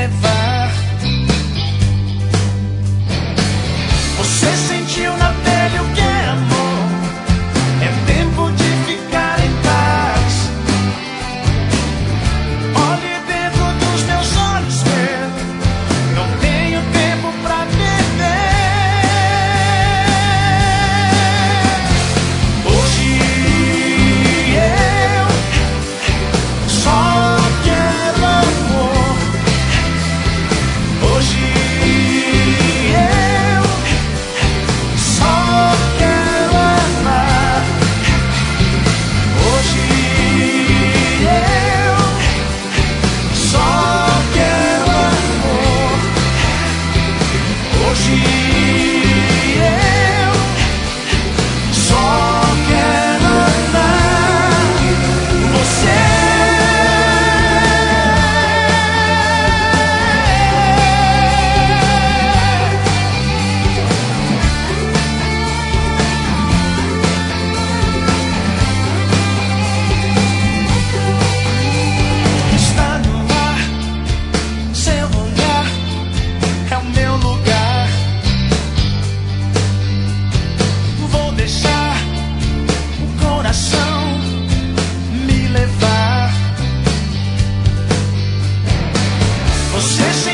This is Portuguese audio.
levar. Você sentiu na pele o que é amor. É tempo de ficar em paz. Olhe dentro dos meus olhos, ver. Não tenho tempo pra perder. Hoje eu só quero amor. Hoje eu só quero amar. Hoje eu só quero amor. Hoje eu só quero amar você. Está no ar, seu olhar é o meu lugar. Vou deixar o coração me levar. Você